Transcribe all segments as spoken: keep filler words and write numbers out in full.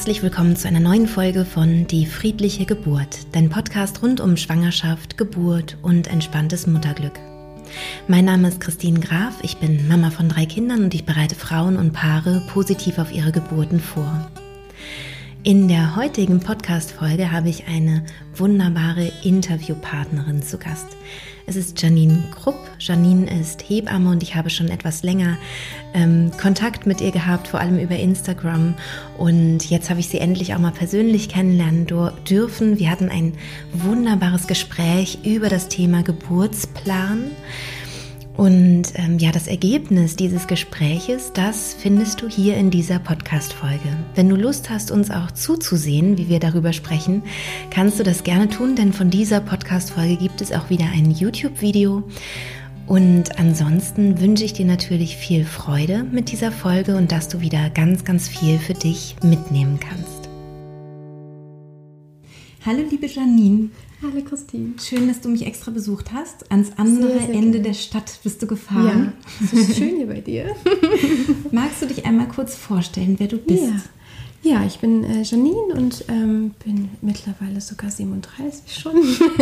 Herzlich willkommen zu einer neuen Folge von Die friedliche Geburt, dein Podcast rund um Schwangerschaft, Geburt und entspanntes Mutterglück. Mein Name ist Christine Graf, ich bin Mama von drei Kindern und ich bereite Frauen und Paare positiv auf ihre Geburten vor. In der heutigen Podcast-Folge habe ich eine wunderbare Interviewpartnerin zu Gast. Es ist Janine Krupp. Janine ist Hebamme und ich habe schon etwas länger ähm, Kontakt mit ihr gehabt, vor allem über Instagram. Und jetzt habe ich sie endlich auch mal persönlich kennenlernen dur- dürfen. Wir hatten ein wunderbares Gespräch über das Thema Geburtsplan. Und ähm, ja, das Ergebnis dieses Gespräches, das findest du hier in dieser Podcast-Folge. Wenn du Lust hast, uns auch zuzusehen, wie wir darüber sprechen, kannst du das gerne tun, denn von dieser Podcast-Folge gibt es auch wieder ein YouTube-Video. Und ansonsten wünsche ich dir natürlich viel Freude mit dieser Folge und dass du wieder ganz, ganz viel für dich mitnehmen kannst. Hallo liebe Janine. Hallo Christine. Schön, dass du mich extra besucht hast. Ans andere sehr, sehr Ende gerne. Der Stadt bist du gefahren. Ja, es ist schön hier bei dir. Magst du dich einmal kurz vorstellen, wer du bist? Ja, ja ich bin äh, Janine und ähm, bin mittlerweile sogar siebenunddreißig schon.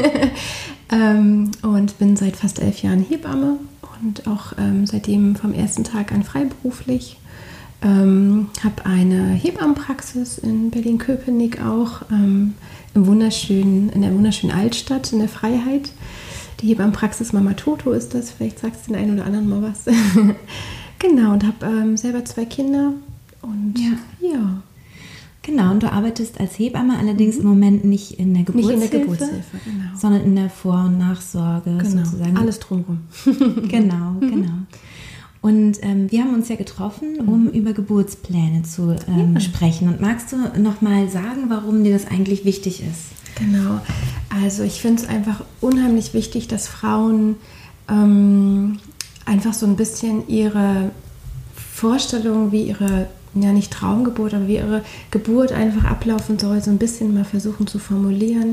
ähm, und bin seit fast elf Jahren Hebamme und auch ähm, seitdem vom ersten Tag an freiberuflich. Ähm, habe eine Hebammenpraxis in Berlin-Köpenick auch, ähm, im wunderschönen, in der wunderschönen Altstadt, in der Freiheit. Die Hebammenpraxis Mama Toto ist das, vielleicht sagst du den einen oder anderen mal was. Genau, und habe ähm, selber zwei Kinder und ja. ja. Genau, und du arbeitest als Hebamme, allerdings mhm. im Moment nicht in der Geburtshilfe, nicht in der Geburtshilfe genau. sondern in der Vor- und Nachsorge genau. sozusagen. Alles drumherum. Genau, genau. Und ähm, wir haben uns ja getroffen, um mhm. über Geburtspläne zu ähm, ja. sprechen. Und magst du noch mal sagen, warum dir das eigentlich wichtig ist? Genau. Also ich finde es einfach unheimlich wichtig, dass Frauen ähm, einfach so ein bisschen ihre Vorstellung, wie ihre, ja nicht Traumgeburt, aber wie ihre Geburt einfach ablaufen soll, so ein bisschen mal versuchen zu formulieren.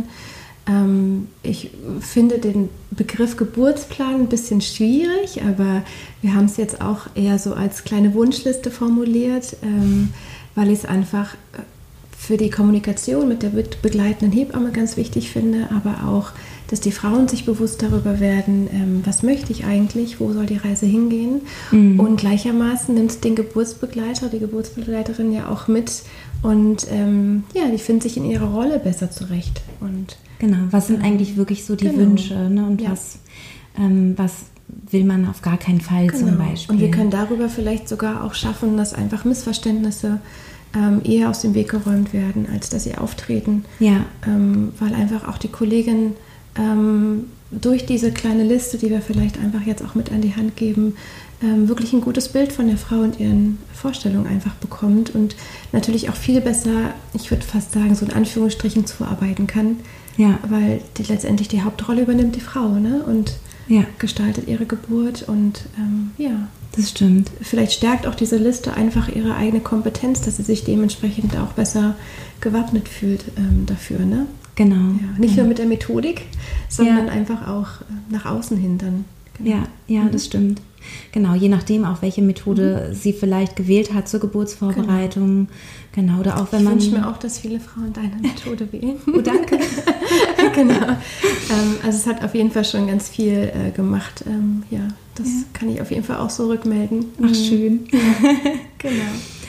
Ich finde den Begriff Geburtsplan ein bisschen schwierig, aber wir haben es jetzt auch eher so als kleine Wunschliste formuliert, weil ich es einfach für die Kommunikation mit der begleitenden Hebamme ganz wichtig finde, aber auch, dass die Frauen sich bewusst darüber werden, was möchte ich eigentlich, wo soll die Reise hingehen. Mhm. Und gleichermaßen nimmt den Geburtsbegleiter, die Geburtsbegleiterin ja auch mit und ähm, ja, die finden sich in ihrer Rolle besser zurecht. Und genau, was sind eigentlich wirklich so die genau. Wünsche, ne? Und ja. was, ähm, was will man auf gar keinen Fall genau. zum Beispiel. Und wir können darüber vielleicht sogar auch schaffen, dass einfach Missverständnisse ähm, eher aus dem Weg geräumt werden, als dass sie auftreten. Ja. Ähm, weil einfach auch die Kollegin ähm, durch diese kleine Liste, die wir vielleicht einfach jetzt auch mit an die Hand geben, ähm, wirklich ein gutes Bild von der Frau und ihren Vorstellungen einfach bekommt und natürlich auch viel besser, ich würde fast sagen, so in Anführungsstrichen zuarbeiten kann. Ja. Weil die, letztendlich die Hauptrolle übernimmt die Frau, ne? Und ja. gestaltet ihre Geburt und ähm, ja. Das stimmt. Vielleicht stärkt auch diese Liste einfach ihre eigene Kompetenz, dass sie sich dementsprechend auch besser gewappnet fühlt ähm, dafür, ne? Genau. Ja. Nicht genau. nur mit der Methodik, sondern ja. einfach auch nach außen hin dann. Genau. Ja, ja, mhm. das stimmt. Genau, je nachdem auch, welche Methode mhm. sie vielleicht gewählt hat zur Geburtsvorbereitung. Genau, genau oder auch wenn ich man... Ich wünsche mir auch, dass viele Frauen deine Methode wählen. Oh, danke. Genau. Ähm, also es hat auf jeden Fall schon ganz viel äh, gemacht. Ähm, ja, das ja. kann ich auf jeden Fall auch so rückmelden. Ach, schön. Ja. Genau.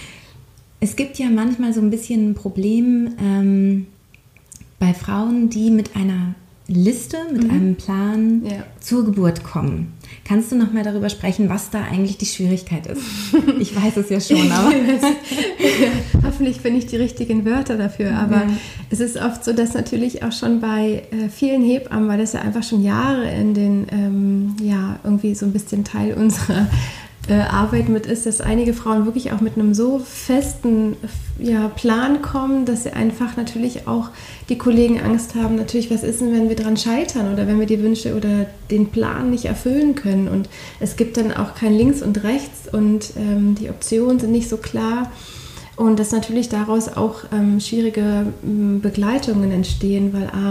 Es gibt ja manchmal so ein bisschen ein Problem ähm, bei Frauen, die mit einer Liste, mit mhm. einem Plan ja. zur Geburt kommen. Kannst du noch mal darüber sprechen, was da eigentlich die Schwierigkeit ist? Ich weiß es ja schon, aber... ja, hoffentlich finde ich die richtigen Wörter dafür, aber ja. es ist oft so, dass natürlich auch schon bei äh, vielen Hebammen, weil das ja einfach schon Jahre in den, ähm, ja, irgendwie so ein bisschen Teil unserer äh, Arbeit mit ist, dass einige Frauen wirklich auch mit einem so festen ja, Plan kommen, dass sie einfach natürlich auch die Kollegen Angst haben, natürlich, was ist denn, wenn wir dran scheitern oder wenn wir die Wünsche oder den Plan nicht erfüllen können und es gibt dann auch kein Links und Rechts und ähm, die Optionen sind nicht so klar und dass natürlich daraus auch ähm, schwierige ähm, Begleitungen entstehen, weil a,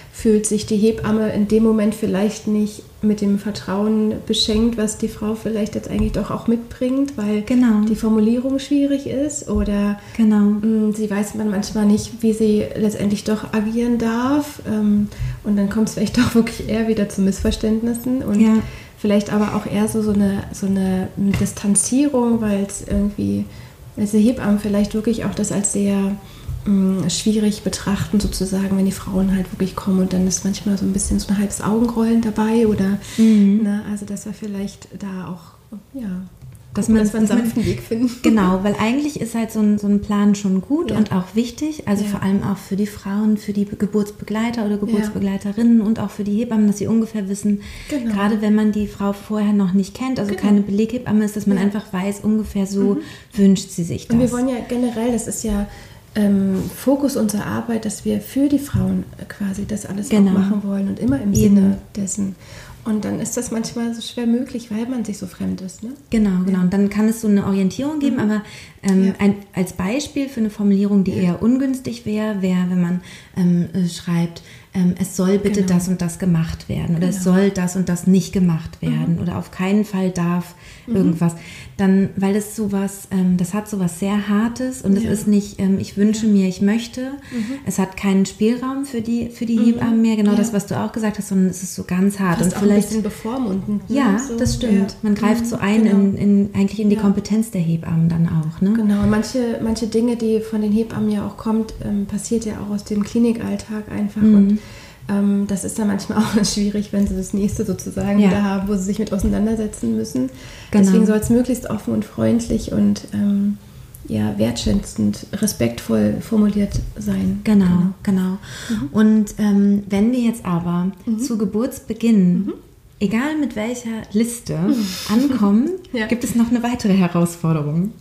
fühlt sich die Hebamme in dem Moment vielleicht nicht mit dem Vertrauen beschenkt, was die Frau vielleicht jetzt eigentlich doch auch mitbringt, weil genau. die Formulierung schwierig ist oder genau. mh, sie weiß man manchmal nicht, wie sie letztendlich doch agieren darf ähm, und dann kommt es vielleicht doch wirklich eher wieder zu Missverständnissen und ja. vielleicht aber auch eher so, so, eine, so eine Distanzierung, weil es irgendwie, also Hebammen vielleicht wirklich auch das als sehr schwierig betrachten sozusagen, wenn die Frauen halt wirklich kommen und dann ist manchmal so ein bisschen so ein halbes Augenrollen dabei oder mhm. ne, also dass wir vielleicht da auch ja, dass gucken, man, dass wir einen dass sanften man, Weg finden. Genau, weil eigentlich ist halt so ein, so ein Plan schon gut ja. und auch wichtig, also ja. vor allem auch für die Frauen, für die Geburtsbegleiter oder Geburtsbegleiterinnen ja. und auch für die Hebammen, dass sie ungefähr wissen, genau. gerade wenn man die Frau vorher noch nicht kennt, also genau. keine Beleghebamme ist, dass man ja. einfach weiß, ungefähr so mhm. wünscht sie sich das. Und wir wollen ja generell, das ist ja Ähm, Fokus unserer Arbeit, dass wir für die Frauen quasi das alles genau. auch machen wollen und immer im Eben. Sinne dessen. Und dann ist das manchmal so schwer möglich, weil man sich so fremd ist. Ne? Genau, genau. Ja. Und dann kann es so eine Orientierung geben, mhm. aber ähm, ja. ein, als Beispiel für eine Formulierung, die ja. eher ungünstig wäre, wäre, wenn man ähm, schreibt, ähm, es soll bitte genau. das und das gemacht werden oder genau. es soll das und das nicht gemacht werden mhm. oder auf keinen Fall darf mhm. irgendwas. Dann, weil das sowas, ähm, das hat sowas sehr Hartes und es ja. ist nicht, ähm, ich wünsche ja. mir, ich möchte. Mhm. Es hat keinen Spielraum für die, für die mhm. Hebammen mehr, genau ja. das, was du auch gesagt hast, sondern es ist so ganz hart. Fast und auch vielleicht ein bisschen bevormundend. Ne? Ja, so. das stimmt. Ja. Man greift so ein genau. in, in, eigentlich in die ja. Kompetenz der Hebammen dann auch. Ne? Genau, und manche, manche Dinge, die von den Hebammen ja auch kommt, ähm, passiert ja auch aus dem Klinikalltag einfach mhm. und ähm, das ist dann manchmal auch schwierig, wenn sie das nächste sozusagen ja. wieder haben, wo sie sich mit auseinandersetzen müssen. Genau. Deswegen soll es möglichst offen und freundlich und ähm, ja, wertschätzend, respektvoll formuliert sein. Genau, genau. genau. Mhm. Und ähm, wenn wir jetzt aber mhm. zu Geburtsbeginn, mhm. egal mit welcher Liste, ankommen, ja. gibt es noch eine weitere Herausforderung.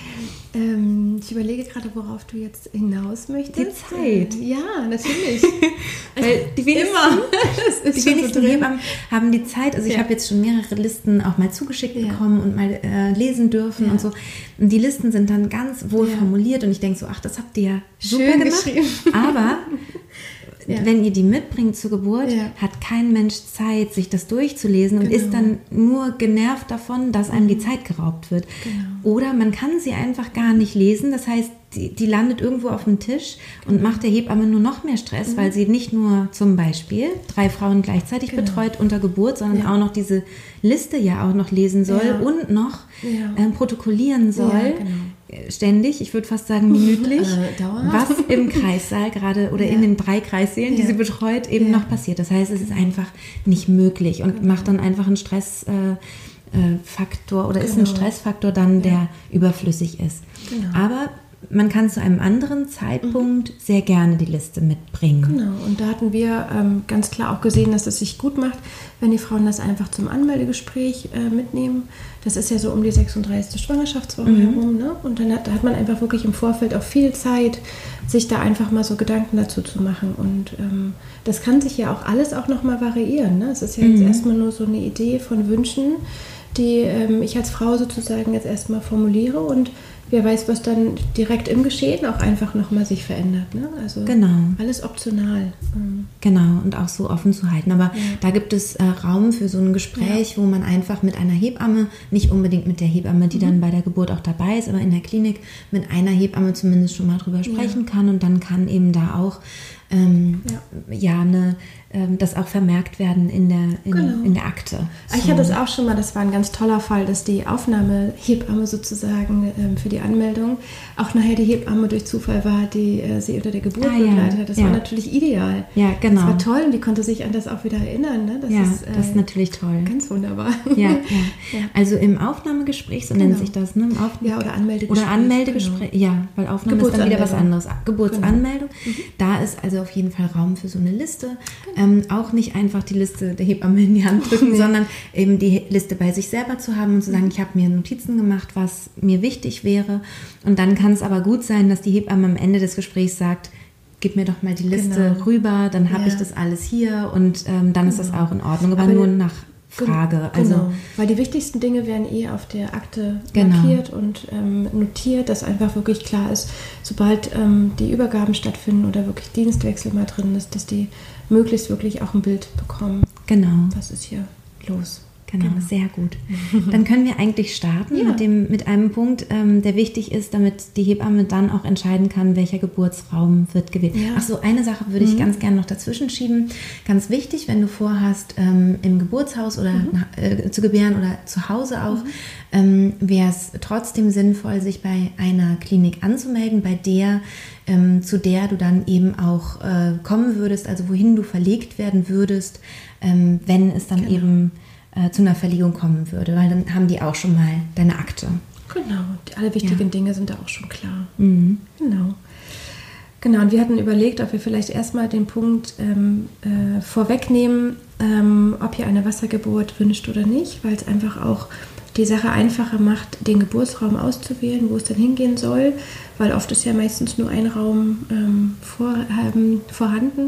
Ähm, ich überlege gerade, worauf du jetzt hinaus möchtest. Die Zeit. Äh, ja, natürlich. Weil die wenigsten, Immer. die wenigsten so Hebammen haben die Zeit. Also ich ja. habe jetzt schon mehrere Listen auch mal zugeschickt ja. bekommen und mal äh, lesen dürfen ja. und so. Und die Listen sind dann ganz wohl ja. formuliert und ich denke so, ach, das habt ihr ja super Schön gemacht. geschrieben. Aber ja. wenn ihr die mitbringt zur Geburt, ja. hat kein Mensch Zeit, sich das durchzulesen genau. und ist dann nur genervt davon, dass einem die Zeit geraubt wird. Genau. Oder man kann sie einfach gar nicht lesen, das heißt, die, die landet irgendwo auf dem Tisch genau. und macht der Hebamme nur noch mehr Stress, mhm. weil sie nicht nur zum Beispiel drei Frauen gleichzeitig genau. betreut unter Geburt, sondern ja. auch noch diese Liste ja auch noch lesen soll ja. und noch ja. ähm, protokollieren soll. Ja, genau. Ständig, ich würde fast sagen minütlich, äh, was im Kreissaal gerade oder ja. in den drei Kreissälen, die ja. sie betreut, eben ja. noch passiert. Das heißt, es ist einfach nicht möglich und genau. macht dann einfach einen Stressfaktor äh, oder genau. ist ein Stressfaktor dann, der ja. überflüssig ist. Genau. Aber man kann zu einem anderen Zeitpunkt mhm. sehr gerne die Liste mitbringen. Genau, und da hatten wir ähm, ganz klar auch gesehen, dass es sich gut macht, wenn die Frauen das einfach zum Anmeldegespräch äh, mitnehmen. Das ist ja so um die sechsunddreißigste Schwangerschaftswoche mhm. herum. Ne? Und dann hat, da hat man einfach wirklich im Vorfeld auch viel Zeit, sich da einfach mal so Gedanken dazu zu machen. Und ähm, das kann sich ja auch alles auch nochmal variieren. Ne? Es ist ja jetzt mhm. erstmal nur so eine Idee von Wünschen, die ähm, ich als Frau sozusagen jetzt erstmal formuliere und wer weiß, was dann direkt im Geschehen auch einfach nochmal sich verändert. Ne? Also genau. alles optional. Genau, und auch so offen zu halten. Aber ja. da gibt es äh, Raum für so ein Gespräch, ja. wo man einfach mit einer Hebamme, nicht unbedingt mit der Hebamme, die mhm. dann bei der Geburt auch dabei ist, aber in der Klinik mit einer Hebamme zumindest schon mal drüber sprechen ja. kann. Und dann kann eben da auch ähm, ja. ja eine, ähm, das auch vermerkt werden in der, in, genau. in der Akte. So. Ich hatte es auch schon mal, das war ein ganz toller Fall, dass die Aufnahmehebamme sozusagen ähm, für die Anmeldung auch nachher die Hebamme durch Zufall war, die äh, sie unter der Geburt ah, begleitet ja. hat. Das ja. war natürlich ideal. Ja, genau. Das war toll und die konnte sich an das auch wieder erinnern. Ne? Das ja, ist, äh, das ist natürlich toll. Ganz wunderbar. Ja, ja. ja. Also im Aufnahmegespräch, so genau. nennt sich das, ne? Im Auf- ja, oder Anmeldegespräch. Oder Anmeldegespräch, genau. ja, weil Aufnahme ist dann wieder was anderes. Geburtsanmeldung. Genau. Mhm. Da ist also auf jeden Fall Raum für so eine Liste. Genau. Ähm, auch nicht einfach die Liste der Hebamme in die Hand drücken, nee. sondern eben die Liste bei sich selber zu haben und zu sagen, ich habe mir Notizen gemacht, was mir wichtig wäre. Und dann kann es aber gut sein, dass die Hebamme am Ende des Gesprächs sagt, gib mir doch mal die Liste genau. rüber, dann habe ja. ich das alles hier und ähm, dann genau. ist das auch in Ordnung. Aber, aber nur nach Frage. Genau, Also, weil die wichtigsten Dinge werden eh auf der Akte genau. markiert und ähm, notiert, dass einfach wirklich klar ist, sobald ähm, die Übergaben stattfinden oder wirklich Dienstwechsel mal drin ist, dass die möglichst wirklich auch ein Bild bekommen. Genau. Was ist hier los? Genau, genau, sehr gut. Dann können wir eigentlich starten ja. mit, dem, mit einem Punkt, ähm, der wichtig ist, damit die Hebamme dann auch entscheiden kann, welcher Geburtsraum wird gewählt. Ja. Ach so, eine Sache würde mhm. ich ganz gerne noch dazwischen schieben. Ganz wichtig, wenn du vorhast, ähm, im Geburtshaus oder mhm. nach, äh, zu gebären oder zu Hause auch, mhm. ähm, wäre es trotzdem sinnvoll, sich bei einer Klinik anzumelden, bei der, ähm, zu der du dann eben auch äh, kommen würdest, also wohin du verlegt werden würdest, ähm, wenn es dann genau. eben zu einer Verlegung kommen würde, weil dann haben die auch schon mal deine Akte. Genau, alle wichtigen ja. Dinge sind da auch schon klar. Mhm. Genau. Genau, und wir hatten überlegt, ob wir vielleicht erstmal den Punkt ähm, äh, vorwegnehmen, ähm, ob ihr eine Wassergeburt wünscht oder nicht, weil es einfach auch die Sache einfacher macht, den Geburtsraum auszuwählen, wo es dann hingehen soll, weil oft ist ja meistens nur ein Raum ähm, vor, ähm, vorhanden.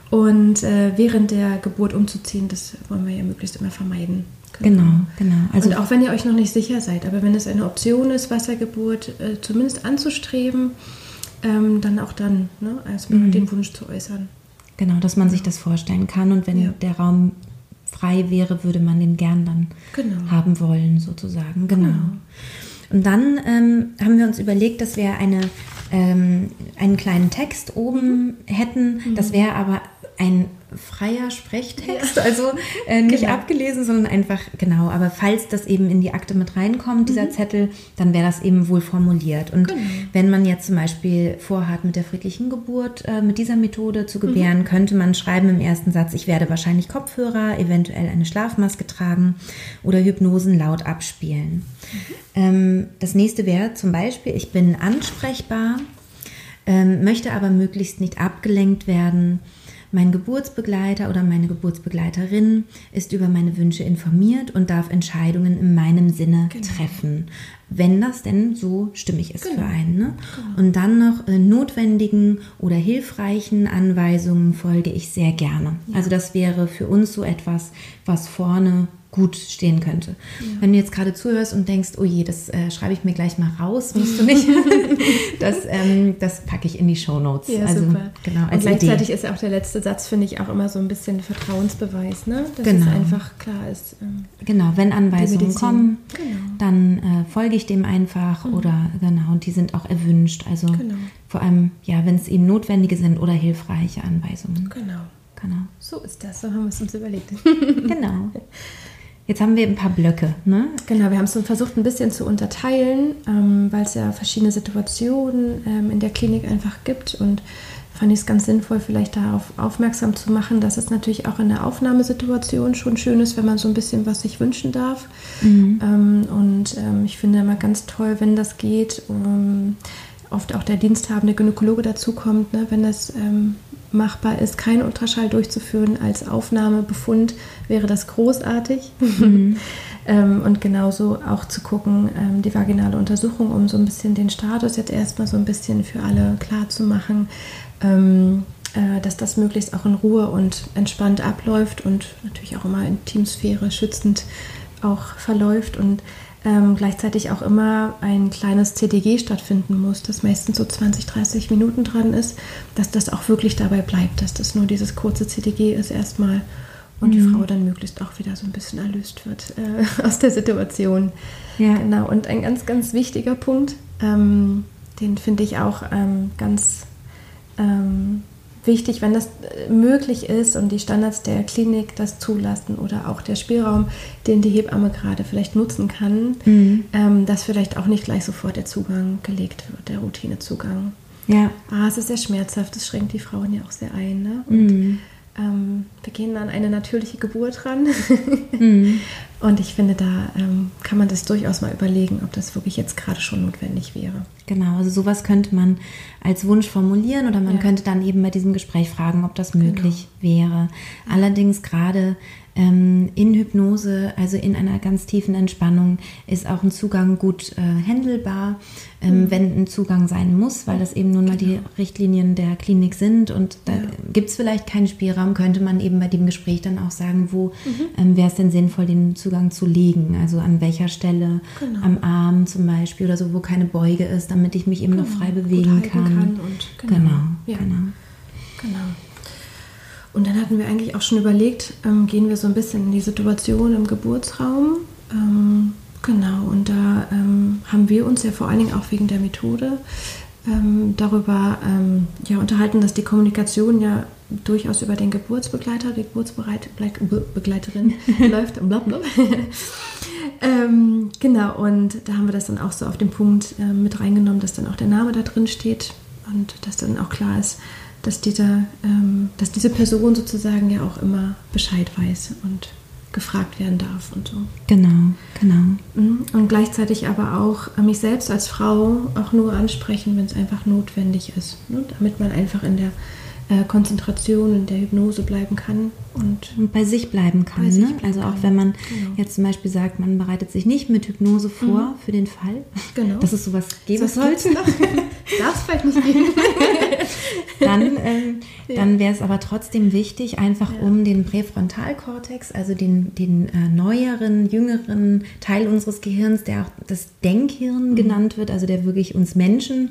Und äh, während der Geburt umzuziehen, das wollen wir ja möglichst immer vermeiden. Genau, genau. Also, und auch wenn ihr euch noch nicht sicher seid, aber wenn es eine Option ist, Wassergeburt äh, zumindest anzustreben, ähm, dann auch dann, ne, erstmal mhm. den Wunsch zu äußern. Genau, dass man sich das vorstellen kann und wenn ja. der Raum frei wäre, würde man den gern dann genau. haben wollen, sozusagen. Genau. genau. Und dann ähm, haben wir uns überlegt, dass wir eine, ähm, einen kleinen Text oben mhm. hätten. Mhm. Das wäre aber ein freier Sprechtext, ja. also äh, nicht genau. abgelesen, sondern einfach, genau, aber falls das eben in die Akte mit reinkommt, dieser mhm. Zettel, dann wäre das eben wohl formuliert. Und genau. wenn man jetzt zum Beispiel vorhat, mit der friedlichen Geburt, äh, mit dieser Methode zu gebären, mhm. könnte man schreiben im ersten Satz, ich werde wahrscheinlich Kopfhörer, eventuell eine Schlafmaske tragen oder Hypnosen laut abspielen. Mhm. Ähm, das nächste wäre zum Beispiel, ich bin ansprechbar, ähm, möchte aber möglichst nicht abgelenkt werden. Mein Geburtsbegleiter oder meine Geburtsbegleiterin ist über meine Wünsche informiert und darf Entscheidungen in meinem Sinne genau. treffen, wenn das denn so stimmig ist genau. für einen. Ne? Genau. Und dann noch äh, notwendigen oder hilfreichen Anweisungen folge ich sehr gerne. Ja. Also das wäre für uns so etwas, was vorne gut stehen könnte. Ja. Wenn du jetzt gerade zuhörst und denkst, oh je, das äh, schreibe ich mir gleich mal raus, musst du nicht. das, ähm, das packe ich in die Shownotes. Ja, also, super. Genau, als und gleichzeitig Idee. Ist ja auch der letzte Satz, finde ich, auch immer so ein bisschen Vertrauensbeweis, ne? Dass genau. es einfach klar ist. Ähm, genau, wenn Anweisungen kommen, genau. dann äh, folge ich dem einfach mhm. oder genau, und die sind auch erwünscht. Also genau. vor allem, ja, wenn es eben notwendige sind oder hilfreiche Anweisungen. Genau. Genau. So ist das, so haben wir es uns überlegt. Genau. Jetzt haben wir ein paar Blöcke, ne? Genau, wir haben es dann versucht, ein bisschen zu unterteilen, ähm, weil es ja verschiedene Situationen ähm, in der Klinik einfach gibt und fand ich es ganz sinnvoll, vielleicht darauf aufmerksam zu machen, dass es natürlich auch in der Aufnahmesituation schon schön ist, wenn man so ein bisschen was sich wünschen darf. Mhm. Ähm, und ähm, ich finde immer ganz toll, wenn das geht, um, oft auch der diensthabende Gynäkologe dazukommt, ne, wenn das ähm, machbar ist, keinen Ultraschall durchzuführen als Aufnahmebefund, wäre das großartig. Mhm. ähm, und genauso auch zu gucken, ähm, die vaginale Untersuchung, um so ein bisschen den Status jetzt erstmal so ein bisschen für alle klar zu machen, ähm, äh, dass das möglichst auch in Ruhe und entspannt abläuft und natürlich auch immer Intimsphäre schützend auch verläuft und Ähm, gleichzeitig auch immer ein kleines C T G stattfinden muss, das meistens so zwanzig, dreißig Minuten dran ist, dass das auch wirklich dabei bleibt, dass das nur dieses kurze C T G ist erstmal und mhm. die Frau dann möglichst auch wieder so ein bisschen erlöst wird äh, aus der Situation. Ja. Genau. Und ein ganz, ganz wichtiger Punkt, ähm, den finde ich auch ähm, ganz ähm, wichtig, wenn das möglich ist und die Standards der Klinik das zulassen oder auch der Spielraum, den die Hebamme gerade vielleicht nutzen kann, mhm. ähm, dass vielleicht auch nicht gleich sofort der Zugang gelegt wird, der Routinezugang. Ja. Ah, es ist sehr schmerzhaft, das schränkt die Frauen ja auch sehr ein. Ne? Und, mhm. ähm, wir gehen an eine natürliche Geburt ran, mhm. Und ich finde, da ähm, kann man das durchaus mal überlegen, ob das wirklich jetzt gerade schon notwendig wäre. Genau, also sowas könnte man als Wunsch formulieren oder man Ja. könnte dann eben bei diesem Gespräch fragen, ob das möglich wäre. Ja. Allerdings gerade ähm, in Hypnose, also in einer ganz tiefen Entspannung, ist auch ein Zugang gut äh, handelbar, ähm, Mhm. wenn ein Zugang sein muss, weil das eben nun mal die Richtlinien der Klinik sind und da Ja. gibt es vielleicht keinen Spielraum, könnte man eben bei dem Gespräch dann auch sagen, wo Mhm. ähm, wäre es denn sinnvoll, den Zugang zu legen, also an welcher Stelle, Genau. am Arm zum Beispiel oder so, wo keine Beuge ist, damit ich mich eben noch frei Gut bewegen halten kann. kann und, genau. Genau, Ja. genau. Genau. Und dann hatten wir eigentlich auch schon überlegt, ähm, gehen wir so ein bisschen in die Situation im Geburtsraum. Ähm, genau, und da ähm, haben wir uns ja vor allen Dingen auch wegen der Methode ähm, darüber ähm, ja, unterhalten, dass die Kommunikation ja durchaus über den Geburtsbegleiter, die Geburtsbegleiterin läuft. Blablabla. ähm, genau, und da haben wir das dann auch so auf den Punkt äh, mit reingenommen, dass dann auch der Name da drin steht und dass dann auch klar ist, dass, dieser, ähm, dass diese Person sozusagen ja auch immer Bescheid weiß und gefragt werden darf und so. Genau, genau. Und gleichzeitig aber auch mich selbst als Frau auch nur ansprechen, wenn es einfach notwendig ist, ne? Damit man einfach in der äh, Konzentration, in der Hypnose bleiben kann. Und Und bei sich bleiben kann. Bei sich Ne? bleiben Also auch kann. wenn man Genau. jetzt zum Beispiel sagt, man bereitet sich nicht mit Hypnose vor Mhm. für den Fall, Genau. dass es sowas geben Das sollte. gibt's noch. Darf es vielleicht nicht geben. Dann, ähm, Ja. dann wäre es aber trotzdem wichtig, einfach Ja. um den Präfrontalkortex, also den, den äh, neueren, jüngeren Teil unseres Gehirns, der auch das Denkhirn Mhm. genannt wird, also der wirklich uns Menschen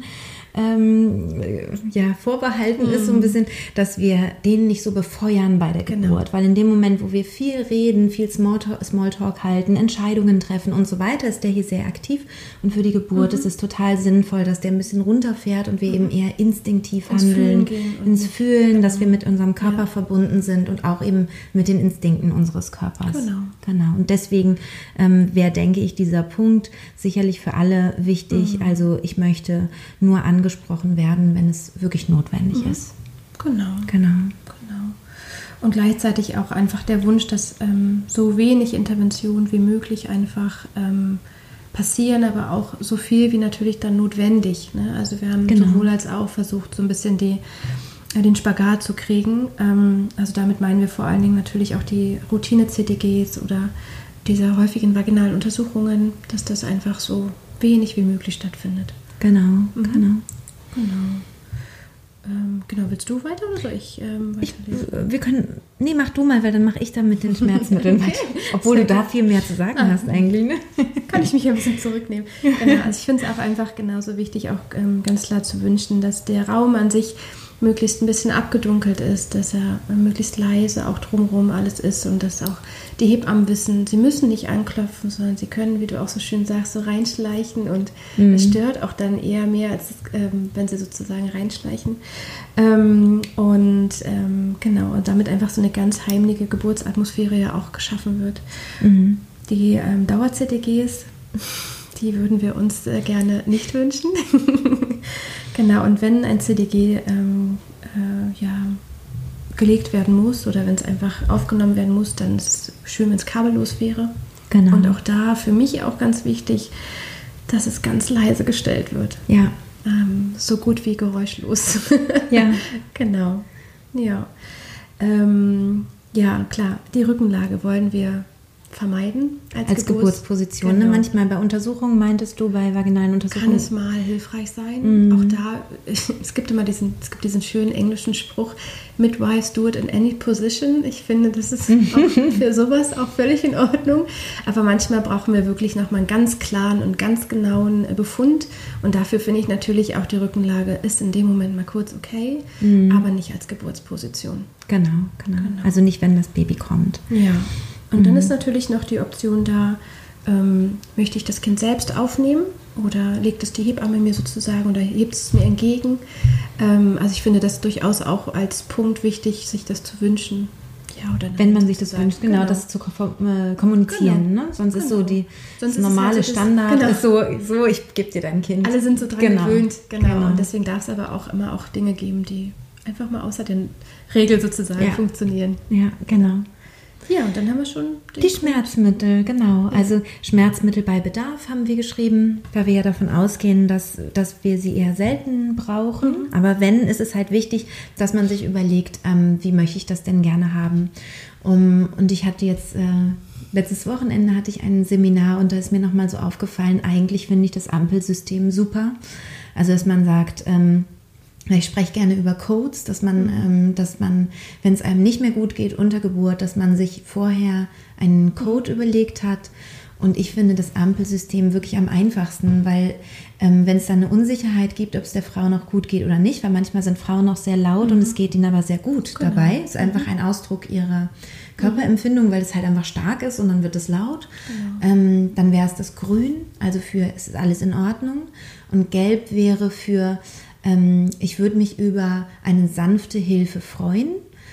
ähm, äh, ja, vorbehalten Mhm. ist, so ein bisschen, dass wir den nicht so befeuern bei der Genau. Geburt. Weil in dem Moment, wo wir viel reden, viel Smalltalk, Smalltalk halten, Entscheidungen treffen und so weiter, ist der hier sehr aktiv. Und für die Geburt Mhm. ist es total sinnvoll, dass der ein bisschen runterfährt und wir eben eher instinktiv Ins handeln, Fühlen gehen und ins nicht- Fühlen, genau. dass wir mit unserem Körper Ja. verbunden sind und auch eben mit den Instinkten unseres Körpers. Genau. Genau. Und deswegen ähm, wäre, denke ich, dieser Punkt sicherlich für alle wichtig. Mhm. Also ich möchte nur angesprochen werden, wenn es wirklich notwendig Mhm. ist. Genau. Genau. Genau. Und gleichzeitig auch einfach der Wunsch, dass ähm, so wenig Intervention wie möglich einfach ähm, passieren, aber auch so viel wie natürlich dann notwendig. Ne? Also wir haben Genau. sowohl als auch versucht, so ein bisschen die, äh, den Spagat zu kriegen. Ähm, also damit meinen wir vor allen Dingen natürlich auch die Routine-C T Gs oder diese häufigen vaginalen Untersuchungen, dass das einfach so wenig wie möglich stattfindet. Genau, Mhm. genau. Genau. Ähm, genau, willst du weiter oder soll ich ähm, Ich, weiterlesen? wir können, nee, mach du mal, weil dann mache ich dann mit den Schmerzmitteln weiter. Obwohl Sehr du da gut. viel mehr zu sagen Ah. hast eigentlich, ne? Kann ich mich ein bisschen zurücknehmen. Genau, also ich finde es auch einfach genauso wichtig, auch ähm, ganz klar zu wünschen, dass der Raum an sich möglichst ein bisschen abgedunkelt ist, dass er äh, möglichst leise auch drumherum alles ist und dass auch die Hebammen wissen, sie müssen nicht anklopfen, sondern sie können, wie du auch so schön sagst, so reinschleichen und Mhm. es stört auch dann eher mehr, als ähm, wenn sie sozusagen reinschleichen. Ähm, und ähm, genau, und damit einfach so eine ganz heimliche Geburtsatmosphäre ja auch geschaffen wird. Mhm. Die ähm, Dauer-C T Gs, die würden wir uns äh, gerne nicht wünschen. Genau, und wenn ein C T G ähm, äh, ja, gelegt werden muss oder wenn es einfach aufgenommen werden muss, dann ist es schön, wenn es kabellos wäre. Genau. Und auch da für mich auch ganz wichtig, dass es ganz leise gestellt wird. Ja, Ähm, so gut wie geräuschlos. ja. Genau. Ja. Ähm, ja, klar, die Rückenlage wollen wir vermeiden als, Als Geburts- Geburtsposition. Genau. Ne? Manchmal bei Untersuchungen, meintest du, bei vaginalen Kann Untersuchungen. es mal hilfreich sein. Mhm. Auch da, es gibt immer diesen, es gibt diesen schönen englischen Spruch, Midwives do it in any position. Ich finde, das ist auch für sowas auch völlig in Ordnung. Aber manchmal brauchen wir wirklich nochmal einen ganz klaren und ganz genauen Befund. Und dafür finde ich natürlich auch die Rückenlage ist in dem Moment mal kurz okay, Mhm. aber nicht als Geburtsposition. Genau, genau, Genau. Also nicht, wenn das Baby kommt. Ja. Und dann Mhm. ist natürlich noch die Option da, ähm, möchte ich das Kind selbst aufnehmen oder legt es die Hebamme mir sozusagen oder hebt es mir entgegen. Ähm, also ich finde das durchaus auch als Punkt wichtig, sich das zu wünschen. Ja, oder nein, Wenn man sich das sozusagen. wünscht, genau, das zu ko- äh, kommunizieren. Genau. Ne? Sonst ist so Genau. die Sonst das ist es normale halt so das- Standard, genau. ist so, so, ich gebe dir dein Kind. Alle sind so dran Genau. gewöhnt, genau. Genau. Und deswegen darf es aber auch immer auch Dinge geben, die einfach mal außer den Regeln sozusagen Ja. funktionieren. Ja, genau. Ja, und dann haben wir schon die, die Schmerzmittel, genau. Ja. Also Schmerzmittel bei Bedarf haben wir geschrieben, weil wir ja davon ausgehen, dass, dass wir sie eher selten brauchen. Mhm. Aber wenn, ist es halt wichtig, dass man sich überlegt, ähm, wie möchte ich das denn gerne haben. Um, und ich hatte jetzt, äh, letztes Wochenende hatte ich ein Seminar und da ist mir nochmal so aufgefallen, eigentlich finde ich das Ampelsystem super. Also dass man sagt, ähm, ich spreche gerne über Codes, dass man, ähm, dass man, wenn es einem nicht mehr gut geht unter Geburt, dass man sich vorher einen Code überlegt hat. Und ich finde das Ampelsystem wirklich am einfachsten, weil ähm, wenn es dann eine Unsicherheit gibt, ob es der Frau noch gut geht oder nicht, weil manchmal sind Frauen noch sehr laut mhm. und es geht ihnen aber sehr gut genau. dabei. Es ist einfach ein Ausdruck ihrer Körperempfindung, weil es halt einfach stark ist und dann wird es laut. Genau. Ähm, dann wäre es das Grün, also für es ist alles in Ordnung. Und Gelb wäre für ich würde mich über eine sanfte Hilfe freuen.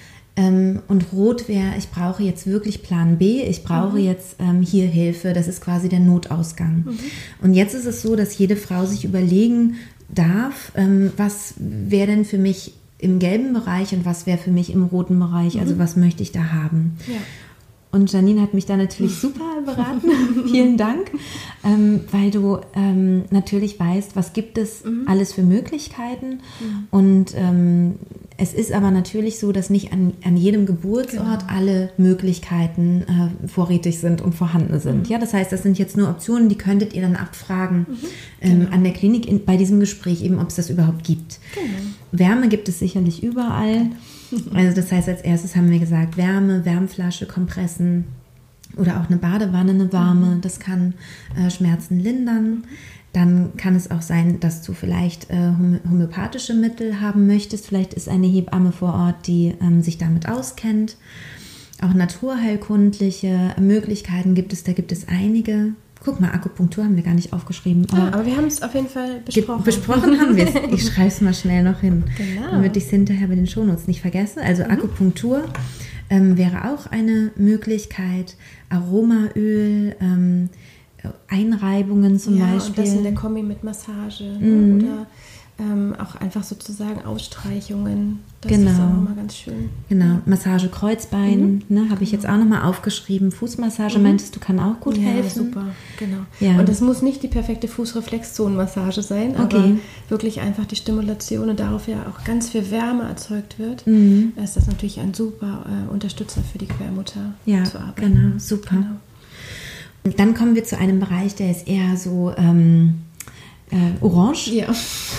Und Rot wäre, ich brauche jetzt wirklich Plan B, ich brauche mhm. jetzt ähm, hier Hilfe, das ist quasi der Notausgang. Mhm. Und jetzt ist es so, dass jede Frau sich überlegen darf, ähm, was wäre denn für mich im gelben Bereich und was wäre für mich im roten Bereich, mhm. also was möchte ich da haben. Ja. Und Janine hat mich da natürlich super beraten. Vielen Dank, ähm, weil du ähm, natürlich weißt, was gibt es mhm. alles für Möglichkeiten. Mhm. Und ähm, es ist aber natürlich so, dass nicht an, an jedem Geburtsort genau. alle Möglichkeiten äh, vorrätig sind und vorhanden sind. Mhm. Ja, das heißt, das sind jetzt nur Optionen, die könntet ihr dann abfragen mhm. ähm, genau. an der Klinik in, bei diesem Gespräch, eben ob es das überhaupt gibt. Genau. Wärme gibt es sicherlich überall. Also das heißt, als erstes haben wir gesagt, Wärme, Wärmflasche, Kompressen oder auch eine Badewanne, eine warme, das kann äh, Schmerzen lindern. Dann kann es auch sein, dass du vielleicht äh, homöopathische Mittel haben möchtest. Vielleicht ist eine Hebamme vor Ort, die ähm, sich damit auskennt. Auch naturheilkundliche Möglichkeiten gibt es, da gibt es einige. Guck mal, Akupunktur haben wir gar nicht aufgeschrieben. Aber, ah, aber wir haben es auf jeden Fall besprochen. Besprochen haben wir es. Ich schreibe es mal schnell noch hin, genau. damit ich es hinterher bei den Shownotes nicht vergesse. Also mhm. Akupunktur ähm, wäre auch eine Möglichkeit. Aromaöl, ähm, Einreibungen zum ja, Beispiel. Ja, und das in der Kombi mit Massage mhm. ne? oder ähm, auch einfach sozusagen Ausstreichungen. Das genau. ist auch nochmal ganz schön. Genau, Massage Kreuzbein, mhm. ne, habe ich jetzt auch nochmal aufgeschrieben. Fußmassage, mhm. meintest du, kann auch gut ja, helfen. Ja, super, genau. Ja. Und das muss nicht die perfekte Fußreflexzonenmassage sein, okay. aber wirklich einfach die Stimulation und darauf ja auch ganz viel Wärme erzeugt wird, mhm. ist das natürlich ein super äh, Unterstützer für die Gebärmutter ja, zu arbeiten. Genau, super. Genau. Und dann kommen wir zu einem Bereich, der ist eher so ähm, äh, orange. Ja.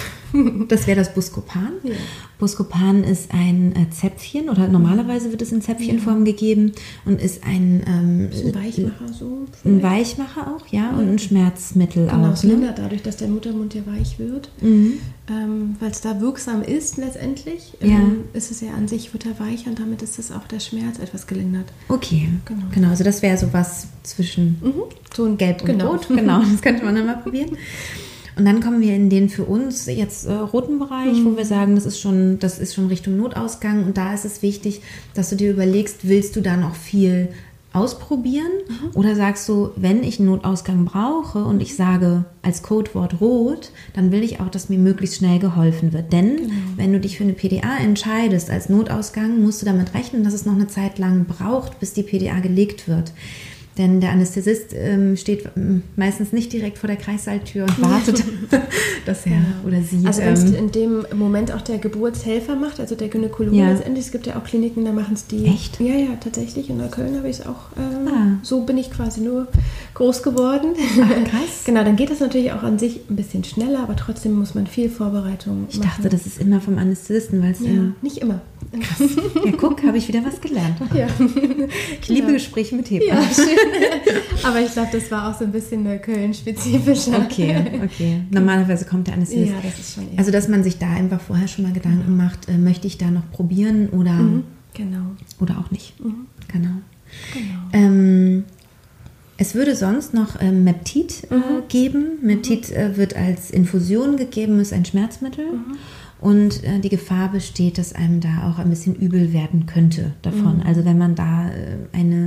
Das wäre das Buscopan. Ja. Buscopan ist ein äh, Zäpfchen oder normalerweise wird es in Zäpfchenform ja. gegeben und ist ein, ähm, ist ein Weichmacher so. Ein Weichmacher auch, ja, ja. und ein Schmerzmittel genau, auch. Es lindert dadurch, dass der Muttermund ja weich wird, mhm. ähm, weil es da wirksam ist letztendlich. Ja. Ähm, ist es ja an sich, wird er weich und damit ist es auch der Schmerz etwas gelindert. Okay, genau. genau also das wäre sowas zwischen mhm. so ein Gelb und genau. Rot. Genau, das könnte man dann mal probieren. Und dann kommen wir in den für uns jetzt äh, roten Bereich, mhm. wo wir sagen, das ist schon, das ist schon Richtung Notausgang. Und da ist es wichtig, dass du dir überlegst, willst du da noch viel ausprobieren? Mhm. Oder sagst du, wenn ich einen Notausgang brauche und ich sage als Codewort rot, dann will ich auch, dass mir möglichst schnell geholfen wird. Denn genau. wenn du dich für eine P D A entscheidest als Notausgang, musst du damit rechnen, dass es noch eine Zeit lang braucht, bis die P D A gelegt wird. Denn der Anästhesist ähm, steht ähm, meistens nicht direkt vor der Kreissaaltür und wartet, dass er ja. oder sie... Also wenn es ähm, in dem Moment auch der Geburtshelfer macht, also der Gynäkologe ja. letztendlich, es gibt ja auch Kliniken, da machen es die... Echt? Ja, ja, tatsächlich. In Neukölln habe ich es auch... Ähm, ah. So bin ich quasi nur groß geworden. Ach, krass. Genau, dann geht das natürlich auch an sich ein bisschen schneller, aber trotzdem muss man viel Vorbereitung ich machen. Ich dachte, das ist immer vom Anästhesisten, weil es... Ja, ähm, nicht immer. Krass. Ja, guck, habe ich wieder was gelernt. Ja. Ich liebe ja. Gespräche mit Hebammen. Ja, schön. Aber ich glaube, das war auch so ein bisschen Köln-spezifischer. Okay, okay. Normalerweise kommt der Anästhesist. Ja, das ist schon eher. Also, dass man sich da einfach vorher schon mal Gedanken genau. macht, äh, möchte ich da noch probieren oder, mhm, genau. oder auch nicht. Mhm. Genau. genau. Ähm, es würde sonst noch äh, Meptid äh, mhm. geben. Meptid äh, wird als Infusion gegeben, ist ein Schmerzmittel. Mhm. Und äh, die Gefahr besteht, dass einem da auch ein bisschen übel werden könnte davon. Mhm. Also wenn man da äh, eine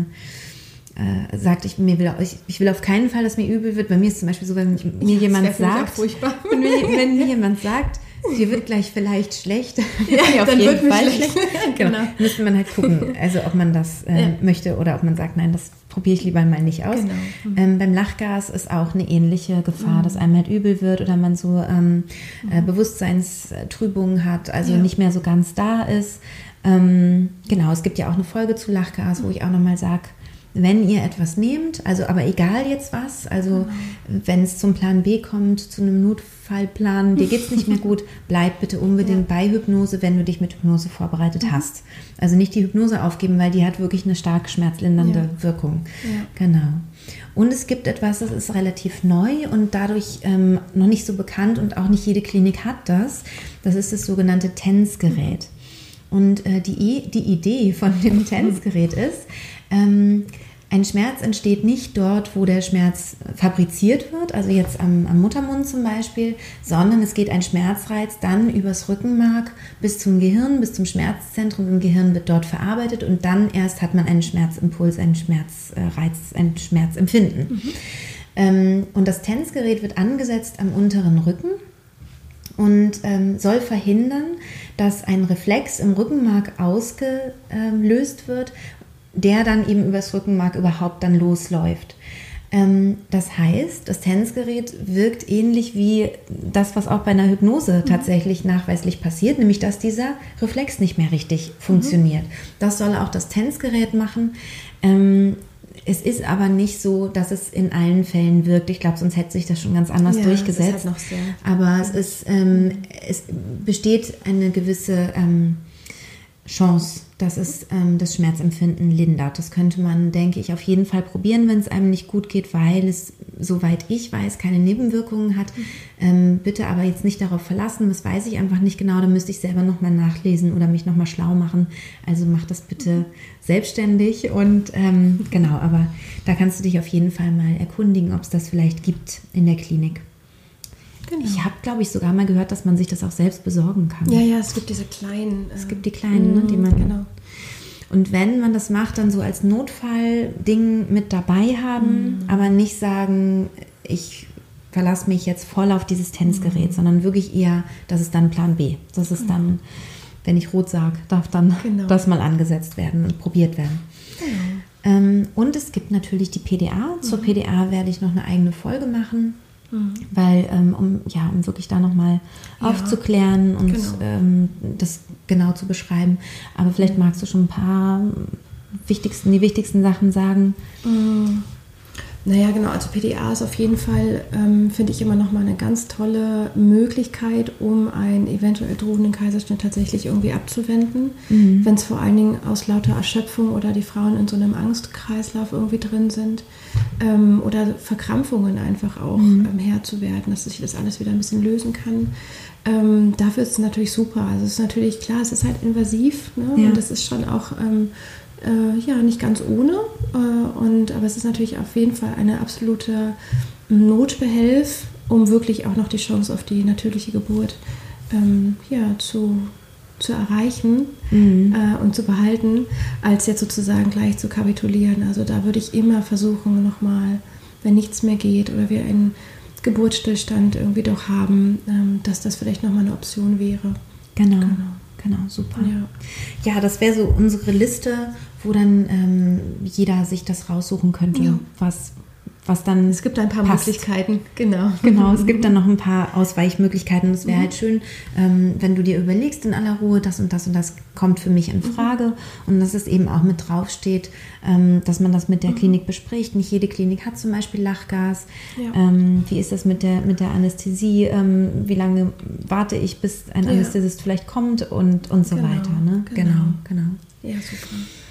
äh, sagt, ich, mir will, ich, ich will auf keinen Fall, dass mir übel wird. Bei mir ist zum Beispiel so, wenn mir ja, jemand sagt, furchtbar. wenn, mir, wenn mir jemand sagt, dir wird gleich vielleicht schlecht. Ja, auf dann jeden wird mir Fall schlecht. schlecht. Genau. Genau. Müsste man halt gucken, also ob man das äh, Ja. möchte oder ob man sagt, nein, das probiere ich lieber mal nicht aus. Genau. Mhm. Ähm, beim Lachgas ist auch eine ähnliche Gefahr, mhm. dass einem halt übel wird oder man so ähm, äh, Bewusstseinstrübungen hat, also Ja. nicht mehr so ganz da ist. Ähm, genau, es gibt ja auch eine Folge zu Lachgas, wo ich auch nochmal sage, wenn ihr etwas nehmt, also aber egal jetzt was, also genau. wenn es zum Plan B kommt, zu einem Notfallplan, dir geht es nicht mehr gut, bleib bitte unbedingt ja. bei Hypnose, wenn du dich mit Hypnose vorbereitet mhm. hast. Also nicht die Hypnose aufgeben, weil die hat wirklich eine stark schmerzlindernde ja. Wirkung. Ja. Genau. Und es gibt etwas, das ist relativ neu und dadurch ähm, noch nicht so bekannt und auch nicht jede Klinik hat das. Das ist das sogenannte T E N S-Gerät. Und äh, die, die Idee von dem T E N S-Gerät ist, ähm, ein Schmerz entsteht nicht dort, wo der Schmerz fabriziert wird, also jetzt am, am Muttermund zum Beispiel, sondern es geht ein Schmerzreiz dann übers Rückenmark bis zum Gehirn, bis zum Schmerzzentrum im Gehirn wird dort verarbeitet und dann erst hat man einen Schmerzimpuls, einen Schmerzreiz, ein Schmerzempfinden. Mhm. Ähm, und das T E N S-Gerät wird angesetzt am unteren Rücken und ähm, soll verhindern, dass ein Reflex im Rückenmark ausgelöst wird, der dann eben übers Rückenmark überhaupt dann losläuft. Ähm, das heißt, das T E N S-Gerät wirkt ähnlich wie das, was auch bei einer Hypnose tatsächlich nachweislich passiert, nämlich dass dieser Reflex nicht mehr richtig funktioniert. Mhm. Das soll auch das T E N S-Gerät machen. Ähm, es ist aber nicht so, dass es in allen Fällen wirkt. Ich glaube, sonst hätte sich das schon ganz anders ja, durchgesetzt. Das ist halt noch sehr aber es, ist, ähm, es besteht eine gewisse ähm, Chance, dass es ähm, das Schmerzempfinden lindert. Das könnte man, denke ich, auf jeden Fall probieren, wenn es einem nicht gut geht, weil es, soweit ich weiß, keine Nebenwirkungen hat. Ähm, bitte aber jetzt nicht darauf verlassen, das weiß ich einfach nicht genau, da müsste ich selber nochmal nachlesen oder mich nochmal schlau machen. Also mach das bitte selbstständig und ähm, genau, aber da kannst du dich auf jeden Fall mal erkundigen, ob es das vielleicht gibt in der Klinik. Genau. Ich habe, glaube ich, sogar mal gehört, dass man sich das auch selbst besorgen kann. Ja, ja, es gibt diese kleinen. Äh, es gibt die kleinen, ne, die man... Genau. Und wenn man das macht, dann so als Notfallding mit dabei haben, mhm. aber nicht sagen, ich verlasse mich jetzt voll auf dieses T E N S-Gerät, mhm. sondern wirklich eher, das ist dann Plan B. Das ist mhm. dann, wenn ich rot sage, darf dann genau. das mal angesetzt werden und probiert werden. Genau. Ähm, und es gibt natürlich die P D A. Zur mhm. P D A werde ich noch eine eigene Folge machen. Mhm. Weil, ähm, um, ja, um wirklich da nochmal ja, aufzuklären und genau. ähm, das genau zu beschreiben. Aber vielleicht magst du schon ein paar wichtigsten, die wichtigsten Sachen sagen. Mhm. Naja, genau, also P D A ist auf jeden Fall, ähm, finde ich, immer nochmal eine ganz tolle Möglichkeit, um einen eventuell drohenden Kaiserschnitt tatsächlich irgendwie abzuwenden. Mhm. Wenn es vor allen Dingen aus lauter Erschöpfung oder die Frauen in so einem Angstkreislauf irgendwie drin sind ähm, oder Verkrampfungen einfach auch mhm. ähm, Herr zu werden, dass sich das alles wieder ein bisschen lösen kann. Ähm, dafür ist es natürlich super. Also es ist natürlich klar, es ist halt invasiv, ne? Ja. Und das ist schon auch... Ähm, Äh, ja, nicht ganz ohne, äh, und, aber es ist natürlich auf jeden Fall eine absolute Notbehelf, um wirklich auch noch die Chance auf die natürliche Geburt ähm, ja, zu, zu erreichen mhm. äh, und zu behalten, als jetzt sozusagen gleich zu kapitulieren. Also da würde ich immer versuchen, nochmal, wenn nichts mehr geht oder wir einen Geburtsstillstand irgendwie doch haben, ähm, dass das vielleicht nochmal eine Option wäre. Genau. genau. Genau, super. Ja, ja, das wäre so unsere Liste, wo dann ähm, jeder sich das raussuchen könnte, ja. was, was dann Es gibt ein paar passt. Möglichkeiten, genau. Genau, es gibt dann noch ein paar Ausweichmöglichkeiten. Es wäre mhm. halt schön, ähm, wenn du dir überlegst in aller Ruhe, das und das und das kommt für mich in Frage. Mhm. Und dass es eben auch mit draufsteht, ähm, dass man das mit der mhm. Klinik bespricht. Nicht jede Klinik hat zum Beispiel Lachgas. Ja. Ähm, wie ist das mit der, mit der Anästhesie? Ähm, wie lange warte ich, bis ein ja. Anästhesist vielleicht kommt und, und so genau. weiter. Ne? Genau. genau, genau. Ja, super.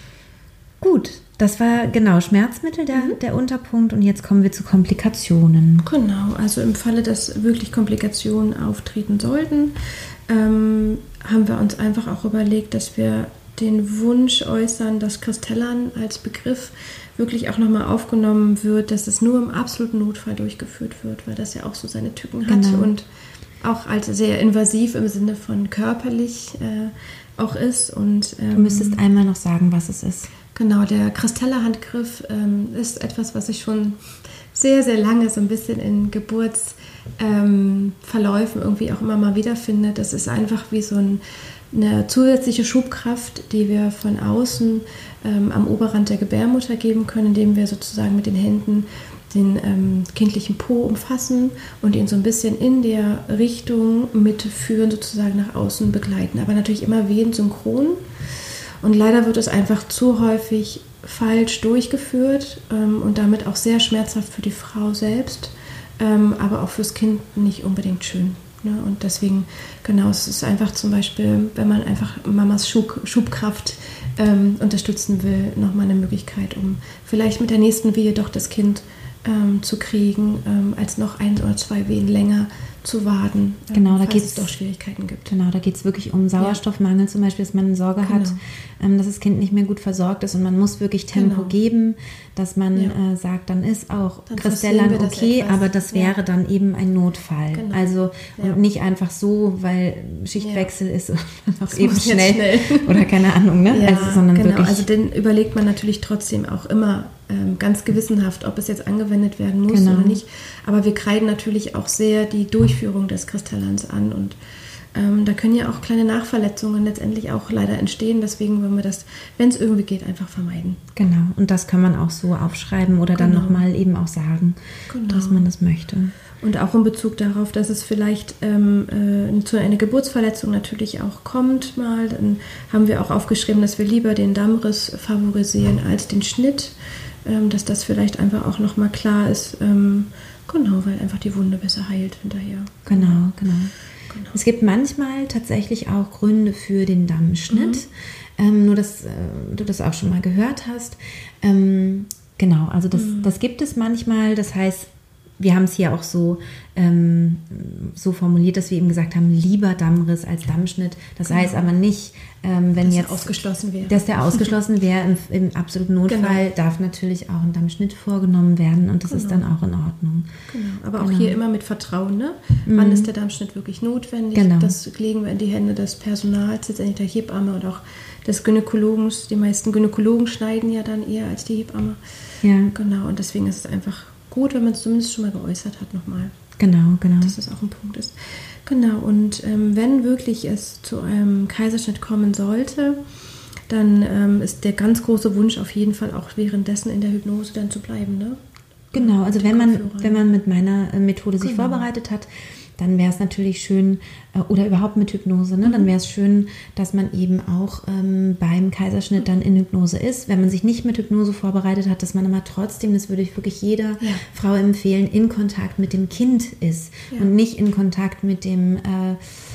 Gut, das war genau Schmerzmittel, der, mhm. der Unterpunkt. Und jetzt kommen wir zu Komplikationen. Genau, also im Falle, dass wirklich Komplikationen auftreten sollten, ähm, haben wir uns einfach auch überlegt, dass wir den Wunsch äußern, dass Kristellern als Begriff wirklich auch nochmal aufgenommen wird, dass es nur im absoluten Notfall durchgeführt wird, weil das ja auch so seine Tücken hat genau. und auch als sehr invasiv im Sinne von körperlich äh, auch ist. Und, ähm, du müsstest einmal noch sagen, was es ist. Genau, der Kristeller-Handgriff ähm, ist etwas, was ich schon sehr, sehr lange so ein bisschen in Geburtsverläufen ähm, irgendwie auch immer mal wiederfinde. Das ist einfach wie so ein, eine zusätzliche Schubkraft, die wir von außen ähm, am Oberrand der Gebärmutter geben können, indem wir sozusagen mit den Händen den ähm, kindlichen Po umfassen und ihn so ein bisschen in der Richtung mitführen, sozusagen nach außen begleiten. Aber natürlich immer wehensynchron. Und leider wird es einfach zu häufig falsch durchgeführt ähm, und damit auch sehr schmerzhaft für die Frau selbst, ähm, aber auch fürs Kind nicht unbedingt schön. Ne? Und deswegen, genau, es ist einfach zum Beispiel, wenn man einfach Mamas Schub, Schubkraft ähm, unterstützen will, nochmal eine Möglichkeit, um vielleicht mit der nächsten Wehe doch das Kind ähm, zu kriegen, ähm, als noch ein oder zwei Wehen länger zu warten, genau, ähm, da falls geht's, es doch Schwierigkeiten gibt. Genau, da geht es wirklich um Sauerstoffmangel, ja. Zum Beispiel, dass man Sorge genau. hat, ähm, dass das Kind nicht mehr gut versorgt ist und man muss wirklich Tempo genau. geben, dass man ja. äh, sagt, dann ist auch dann Kristellan okay, etwas. aber das wäre ja. dann eben ein Notfall. Genau. Also ja. und nicht einfach so, weil Schichtwechsel ja. ist und auch das eben schnell, schnell oder keine Ahnung, ne? Ja, also, sondern genau, wirklich, also den überlegt man natürlich trotzdem auch immer ähm, ganz gewissenhaft, ob es jetzt angewendet werden muss genau. oder nicht. Aber wir kreiden natürlich auch sehr die Durchführung des Kristellans an und ähm, da können ja auch kleine Nachverletzungen letztendlich auch leider entstehen. Deswegen wollen wir das, wenn es irgendwie geht, einfach vermeiden. Genau, und das kann man auch so aufschreiben oder genau. dann nochmal eben auch sagen, genau. dass man das möchte. Und auch in Bezug darauf, dass es vielleicht ähm, äh, zu einer Geburtsverletzung natürlich auch kommt mal, dann haben wir auch aufgeschrieben, dass wir lieber den Dammriss favorisieren als den Schnitt, ähm, dass das vielleicht einfach auch nochmal klar ist, ähm, genau, weil einfach die Wunde besser heilt hinterher. Genau, genau. Genau. Es gibt manchmal tatsächlich auch Gründe für den Dammschnitt, mhm. ähm, nur dass äh, du das auch schon mal gehört hast. Ähm, genau, also das, mhm. das gibt es manchmal, das heißt, wir haben es hier auch so, ähm, so formuliert, dass wir eben gesagt haben, lieber Dammriss als Dammschnitt. Das genau. heißt aber nicht, ähm, wenn dass jetzt... Der ausgeschlossen wäre. Dass der ausgeschlossen wäre. Im, im absoluten Notfall genau. darf natürlich auch ein Dammschnitt vorgenommen werden und das genau. ist dann auch in Ordnung. Genau, aber auch genau. hier immer mit Vertrauen. Ne? Mhm. Wann ist der Dammschnitt wirklich notwendig? Genau. Das legen wir in die Hände des Personals, letztendlich der Hebamme oder auch des Gynäkologen. Die meisten Gynäkologen schneiden ja dann eher als die Hebamme. Ja. Genau, und deswegen ist es einfach gut, wenn man es zumindest schon mal geäußert hat nochmal. Genau, genau. Dass das auch ein Punkt ist. Genau, und ähm, wenn wirklich es zu einem Kaiserschnitt kommen sollte, dann ähm, ist der ganz große Wunsch auf jeden Fall auch währenddessen in der Hypnose dann zu bleiben, ne? Genau, also wenn man, wenn man mit meiner Methode sich genau. vorbereitet hat, dann wäre es natürlich schön, oder überhaupt mit Hypnose, ne? Dann wäre es schön, dass man eben auch ähm, beim Kaiserschnitt dann in Hypnose ist. Wenn man sich nicht mit Hypnose vorbereitet hat, dass man aber trotzdem, das würde ich wirklich jeder ja. Frau empfehlen, in Kontakt mit dem Kind ist ja. und nicht in Kontakt mit dem äh,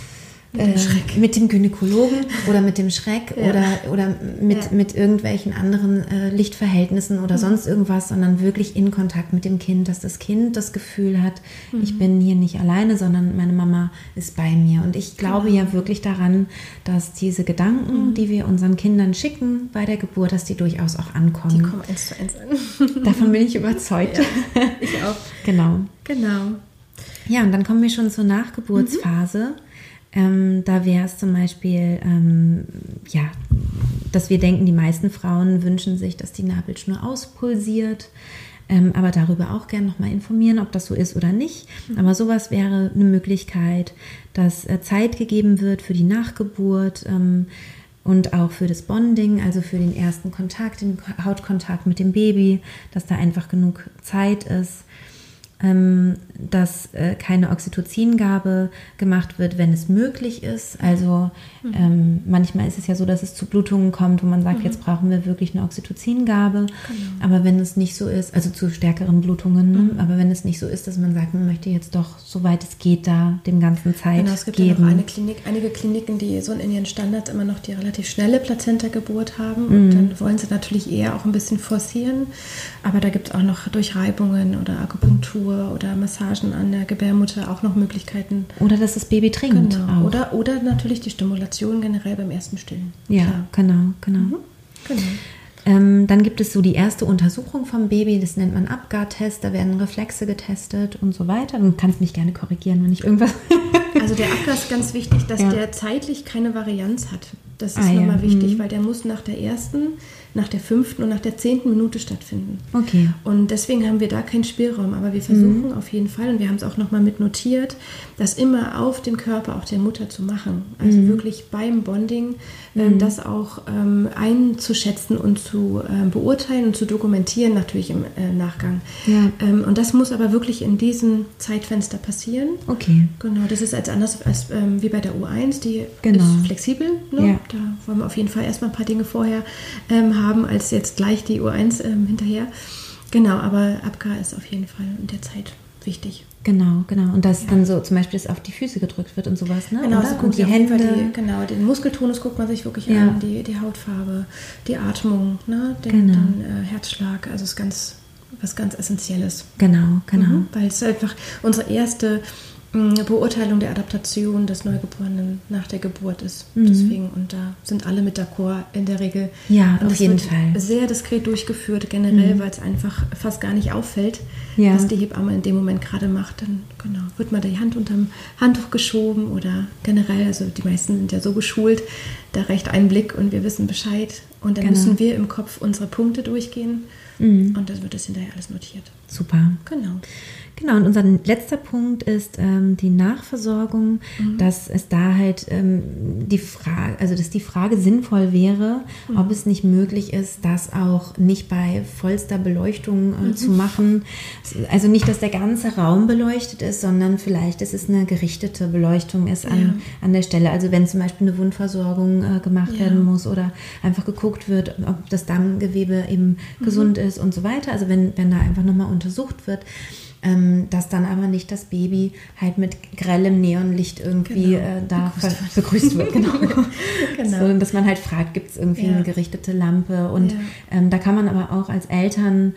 Mit dem, äh, mit dem Gynäkologen oder mit dem Schreck ja. oder, oder mit, ja. mit irgendwelchen anderen äh, Lichtverhältnissen oder mhm. sonst irgendwas, sondern wirklich in Kontakt mit dem Kind, dass das Kind das Gefühl hat, mhm. ich bin hier nicht alleine, sondern meine Mama ist bei mir. Und ich glaube genau. ja wirklich daran, dass diese Gedanken, mhm. die wir unseren Kindern schicken bei der Geburt, dass die durchaus auch ankommen. Die kommen eins zu eins an. Davon bin ich überzeugt. Ja, ich auch. Genau. Genau. Ja, und dann kommen wir schon zur Nachgeburtsphase. Mhm. Ähm, da wäre es zum Beispiel, ähm, ja, dass wir denken, die meisten Frauen wünschen sich, dass die Nabelschnur auspulsiert, ähm, aber darüber auch gerne nochmal informieren, ob das so ist oder nicht. Mhm. Aber sowas wäre eine Möglichkeit, dass äh, Zeit gegeben wird für die Nachgeburt ähm, und auch für das Bonding, also für den ersten Kontakt, den Hautkontakt mit dem Baby, dass da einfach genug Zeit ist. Dass äh, keine Oxytocingabe gemacht wird, wenn es möglich ist. Also mhm. ähm, manchmal ist es ja so, dass es zu Blutungen kommt, wo man sagt, mhm. jetzt brauchen wir wirklich eine Oxytocingabe. Genau. Aber wenn es nicht so ist, also zu stärkeren Blutungen, mhm. aber wenn es nicht so ist, dass man sagt, man möchte jetzt doch, soweit es geht, da dem Ganzen Zeit geben. Genau, es gibt geben. ja noch eine Klinik, einige Kliniken, die so in ihren Standards immer noch die relativ schnelle Plazenta-Geburt haben. Und mhm. dann wollen sie natürlich eher auch ein bisschen forcieren. Aber da gibt es auch noch durch Reibungen oder Akupunktur oder Massagen an der Gebärmutter auch noch Möglichkeiten. Oder dass das Baby trinkt. Genau. Auch. Oder, oder natürlich die Stimulation generell beim ersten Stillen. Ja, Klar. genau, genau. Mhm. genau. Ähm, dann gibt es so die erste Untersuchung vom Baby, das nennt man Apgar-Test, da werden Reflexe getestet und so weiter. Du kannst mich gerne korrigieren, wenn ich irgendwas... Also der Apgar ist ganz wichtig, dass ja. der zeitlich keine Varianz hat. Das ist ah, nochmal ja. wichtig, mhm. weil der muss nach der ersten nach der fünften und nach der zehnten Minute stattfinden. Okay. Und deswegen haben wir da keinen Spielraum, aber wir versuchen mhm. auf jeden Fall, und wir haben es auch nochmal mit notiert, das immer auf dem Körper auch der Mutter zu machen. Also mhm. wirklich beim Bonding äh, mhm. das auch ähm, einzuschätzen und zu äh, beurteilen und zu dokumentieren, natürlich im äh, Nachgang. Ja. Ähm, und das muss aber wirklich in diesem Zeitfenster passieren. Okay. Genau, das ist als anders als ähm, wie bei der U eins, die genau. ist flexibel. Ne? Ja. Da wollen wir auf jeden Fall erstmal ein paar Dinge vorher ähm, haben, als jetzt gleich die U eins ähm, hinterher. Genau, aber Abgar ist auf jeden Fall in der Zeit wichtig. Genau, genau. Und dass ja. dann so zum Beispiel das auf die Füße gedrückt wird und sowas, ne? Genau, so und die Hände. Die, genau, den Muskeltonus guckt man sich wirklich ja. an, die, die Hautfarbe, die Atmung, ne? den, genau. den äh, Herzschlag, also ist ganz, was ganz Essentielles. Genau, genau. Mhm, weil es einfach unsere erste Beurteilung der Adaptation des Neugeborenen nach der Geburt ist. Mhm. Deswegen, und da sind alle mit d'accord in der Regel. Ja, und auf jeden Fall. Sehr diskret durchgeführt, generell, mhm. weil es einfach fast gar nicht auffällt, ja. was die Hebamme in dem Moment gerade macht. Dann genau, wird mal die Hand unterm Handtuch geschoben oder generell, also die meisten sind ja so geschult, da reicht ein Blick und wir wissen Bescheid. Und dann genau. müssen wir im Kopf unsere Punkte durchgehen. Mhm. Und dann wird das hinterher alles notiert. Super. Genau. Genau, und unser letzter Punkt ist ähm, die Nachversorgung, mhm. dass es da halt ähm, die Frage, also dass die Frage sinnvoll wäre, mhm. ob es nicht möglich ist, das auch nicht bei vollster Beleuchtung äh, mhm. zu machen. Also nicht, dass der ganze Raum beleuchtet ist, sondern vielleicht, dass es eine gerichtete Beleuchtung ist an, ja. an der Stelle. Also wenn zum Beispiel eine Wundversorgung äh, gemacht ja. werden muss oder einfach geguckt wird, ob das Darmgewebe eben mhm. gesund ist und so weiter. Also wenn, wenn da einfach nochmal untersucht wird. Ähm, dass dann aber nicht das Baby halt mit grellem Neonlicht irgendwie genau. äh, da begrüßt, ver- begrüßt wird. Genau. genau. So, dass man halt fragt, gibt es irgendwie ja. eine gerichtete Lampe? Und ja. ähm, da kann man aber auch als Eltern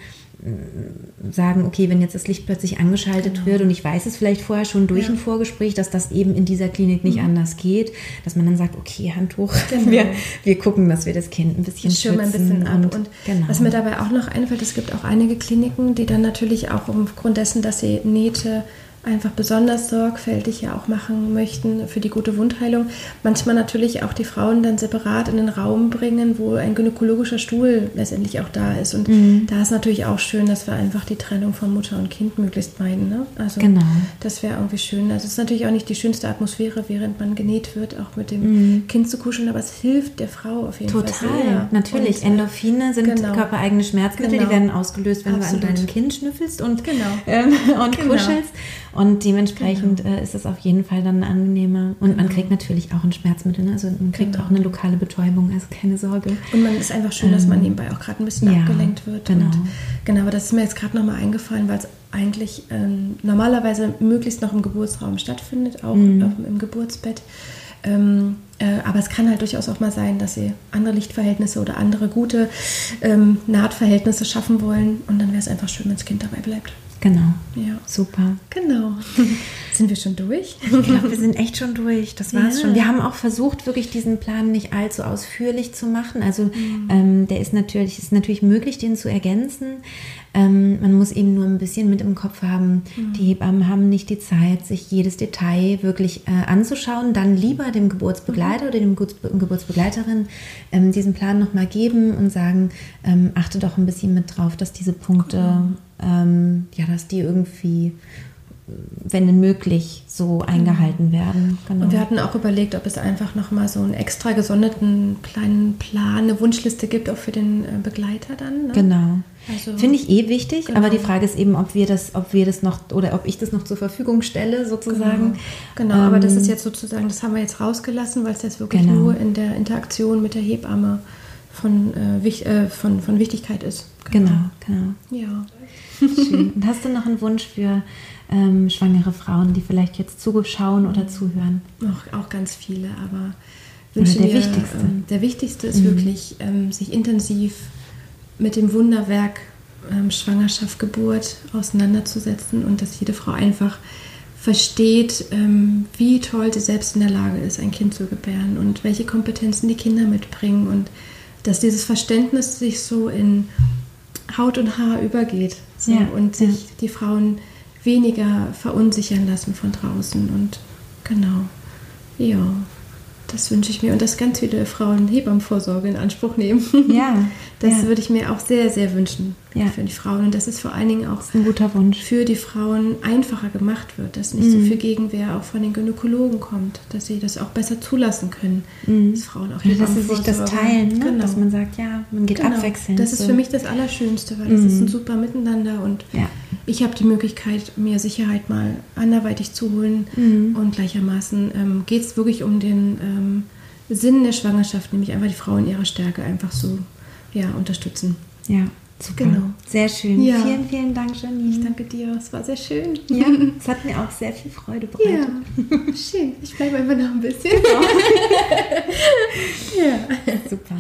sagen, okay, wenn jetzt das Licht plötzlich angeschaltet genau. wird und ich weiß es vielleicht vorher schon durch ja. ein Vorgespräch, dass das eben in dieser Klinik nicht mhm. anders geht, dass man dann sagt, okay, Hand hoch, genau. wir, wir gucken, dass wir das Kind ein bisschen das schützen. ein bisschen ab. Und, und genau. was mir dabei auch noch einfällt, es gibt auch einige Kliniken, die dann natürlich auch aufgrund dessen, dass sie Nähte einfach besonders sorgfältig ja auch machen möchten für die gute Wundheilung. Manchmal natürlich auch die Frauen dann separat in den Raum bringen, wo ein gynäkologischer Stuhl letztendlich auch da ist. Und mhm. da ist natürlich auch schön, dass wir einfach die Trennung von Mutter und Kind möglichst meiden. Ne? Also genau. das wäre irgendwie schön. Also es ist natürlich auch nicht die schönste Atmosphäre, während man genäht wird, auch mit dem mhm. Kind zu kuscheln, aber es hilft der Frau auf jeden Total. Fall sehr. Total, natürlich. Und Endorphine sind genau. körpereigene Schmerzmittel, genau. die werden ausgelöst, wenn Absolut. du an deinem Kind schnüffelst und, genau. ähm, und genau. kuschelst. Und dementsprechend genau. äh, ist es auf jeden Fall dann angenehmer. Und genau. man kriegt natürlich auch ein Schmerzmittel. Ne? Also man kriegt genau. auch eine lokale Betäubung, also keine Sorge. Und man ist einfach schön, ähm, dass man nebenbei auch gerade ein bisschen ja, abgelenkt wird. Genau. Und genau, aber das ist mir jetzt gerade nochmal eingefallen, weil es eigentlich ähm, normalerweise möglichst noch im Geburtsraum stattfindet, auch mhm. im, im Geburtsbett. Ähm, äh, aber es kann halt durchaus auch mal sein, dass sie andere Lichtverhältnisse oder andere gute ähm, Nahtverhältnisse schaffen wollen. Und dann wäre es einfach schön, wenn das Kind dabei bleibt. Genau. Ja. Super. Genau. Sind wir schon durch? Ich glaube, wir sind echt schon durch. Das war's ja. schon. Wir haben auch versucht, wirklich diesen Plan nicht allzu ausführlich zu machen. Also mhm. ähm, der ist natürlich, ist natürlich möglich, den zu ergänzen. Ähm, man muss eben nur ein bisschen mit im Kopf haben, mhm. die Hebammen haben nicht die Zeit, sich jedes Detail wirklich äh, anzuschauen. Dann lieber dem Geburtsbegleiter mhm. oder dem Geburts- Geburtsbegleiterin ähm, diesen Plan nochmal geben und sagen, ähm, achte doch ein bisschen mit drauf, dass diese Punkte, mhm. ähm, ja, dass die irgendwie, wenn denn möglich, so eingehalten werden. Genau. Und wir hatten auch überlegt, ob es einfach nochmal so einen extra gesonderten kleinen Plan, eine Wunschliste gibt, auch für den Begleiter dann. Ne? Genau. Also, finde ich eh wichtig, genau. aber die Frage ist eben, ob wir das, ob wir das noch oder ob ich das noch zur Verfügung stelle, sozusagen. Genau, genau ähm, aber das ist jetzt sozusagen, das haben wir jetzt rausgelassen, weil es jetzt wirklich genau. nur in der Interaktion mit der Hebamme von, äh, wich, äh, von, von Wichtigkeit ist. Genau, genau. genau. Ja. Schön. Und hast du noch einen Wunsch für ähm, schwangere Frauen, die vielleicht jetzt zuschauen oder zuhören? Auch, auch ganz viele, aber wünsche der mir, wichtigste. Ähm, der wichtigste ist mhm. wirklich, ähm, sich intensiv mit dem Wunderwerk ähm, Schwangerschaft, Geburt auseinanderzusetzen und dass jede Frau einfach versteht, ähm, wie toll sie selbst in der Lage ist, ein Kind zu gebären und welche Kompetenzen die Kinder mitbringen und dass dieses Verständnis sich so in Haut und Haar übergeht so, ja, und sich ja. die Frauen weniger verunsichern lassen von draußen und genau, ja, Das wünsche ich mir und dass ganz viele Frauen Hebammenvorsorge in Anspruch nehmen. Ja. Das ja. würde ich mir auch sehr, sehr wünschen ja. für die Frauen. Und dass es vor allen Dingen auch ein guter Wunsch. für die Frauen einfacher gemacht wird, dass nicht mhm. so viel Gegenwehr auch von den Gynäkologen kommt, dass sie das auch besser zulassen können, mhm. dass Frauen auch Oder dass sie sich das teilen, ne? Genau. Dass man sagt, ja, man geht genau. abwechselnd. Das ist so. für mich das Allerschönste, weil das mhm. ist ein super Miteinander und ja. ich habe die Möglichkeit, mir Sicherheit mal anderweitig zu holen mhm. und gleichermaßen ähm, geht es wirklich um den ähm, Sinn der Schwangerschaft, nämlich einfach die Frau in ihrer Stärke einfach so ja, unterstützen. Ja, super. Genau. Sehr schön. Ja. Vielen, vielen Dank, Janine. Ich danke dir, es war sehr schön. Ja, es hat mir auch sehr viel Freude bereitet. Ja, schön. Ich bleibe einfach noch ein bisschen. Ja, super.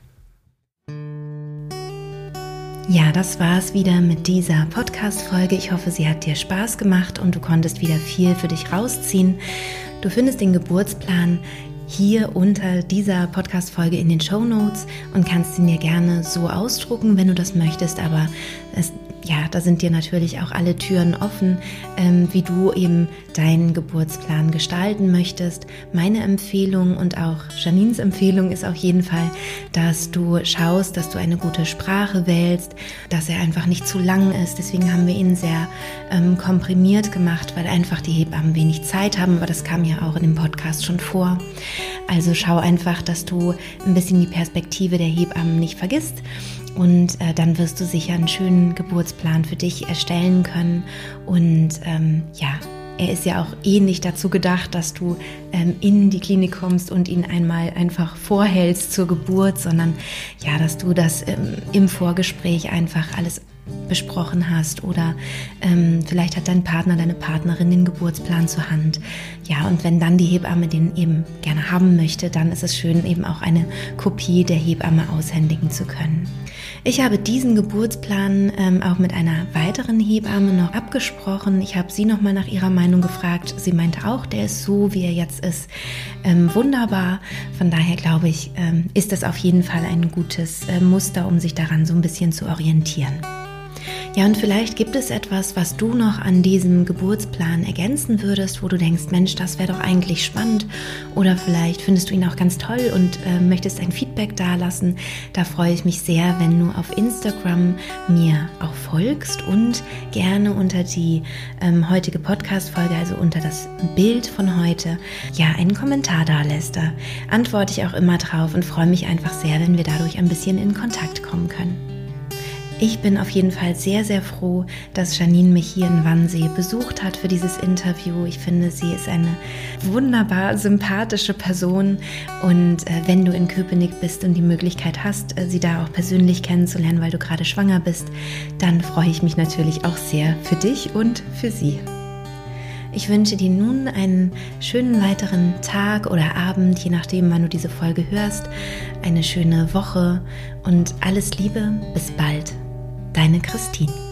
Ja, das war's wieder mit dieser Podcast-Folge. Ich hoffe, sie hat dir Spaß gemacht und du konntest wieder viel für dich rausziehen. Du findest den Geburtsplan hier unter dieser Podcast-Folge in den Shownotes und kannst ihn dir gerne so ausdrucken, wenn du das möchtest, aber es ja, da sind dir natürlich auch alle Türen offen, ähm, wie du eben deinen Geburtsplan gestalten möchtest. Meine Empfehlung und auch Janines Empfehlung ist auf jeden Fall, dass du schaust, dass du eine gute Sprache wählst, dass er einfach nicht zu lang ist. Deswegen haben wir ihn sehr ähm, komprimiert gemacht, weil einfach die Hebammen wenig Zeit haben, aber das kam ja auch in dem Podcast schon vor. Also schau einfach, dass du ein bisschen die Perspektive der Hebammen nicht vergisst. Und äh, dann wirst du sicher einen schönen Geburtsplan für dich erstellen können. Und ähm, ja, er ist ja auch eh nicht dazu gedacht, dass du ähm, in die Klinik kommst und ihn einmal einfach vorhältst zur Geburt, sondern ja, dass du das ähm, im Vorgespräch einfach alles besprochen hast oder ähm, vielleicht hat dein Partner, deine Partnerin den Geburtsplan zur Hand. Ja, und wenn dann die Hebamme den eben gerne haben möchte, dann ist es schön, eben auch eine Kopie der Hebamme aushändigen zu können. Ich habe diesen Geburtsplan ähm, auch mit einer weiteren Hebamme noch abgesprochen. Ich habe sie nochmal nach ihrer Meinung gefragt. Sie meinte auch, der ist so, wie er jetzt ist, ähm, wunderbar. Von daher glaube ich, ähm, ist das auf jeden Fall ein gutes äh, Muster, um sich daran so ein bisschen zu orientieren. Ja, und vielleicht gibt es etwas, was du noch an diesem Geburtsplan ergänzen würdest, wo du denkst, Mensch, das wäre doch eigentlich spannend. Oder vielleicht findest du ihn auch ganz toll und äh, möchtest ein Feedback dalassen. Da freue ich mich sehr, wenn du auf Instagram mir auch folgst und gerne unter die ähm, heutige Podcast-Folge, also unter das Bild von heute, ja, einen Kommentar dalässt. Da antworte ich auch immer drauf und freue mich einfach sehr, wenn wir dadurch ein bisschen in Kontakt kommen können. Ich bin auf jeden Fall sehr, sehr froh, dass Janine mich hier in Wannsee besucht hat für dieses Interview. Ich finde, sie ist eine wunderbar sympathische Person und äh, wenn du in Köpenick bist und die Möglichkeit hast, äh, sie da auch persönlich kennenzulernen, weil du gerade schwanger bist, dann freue ich mich natürlich auch sehr für dich und für sie. Ich wünsche dir nun einen schönen weiteren Tag oder Abend, je nachdem, wann du diese Folge hörst, eine schöne Woche und alles Liebe, bis bald. Deine Christine.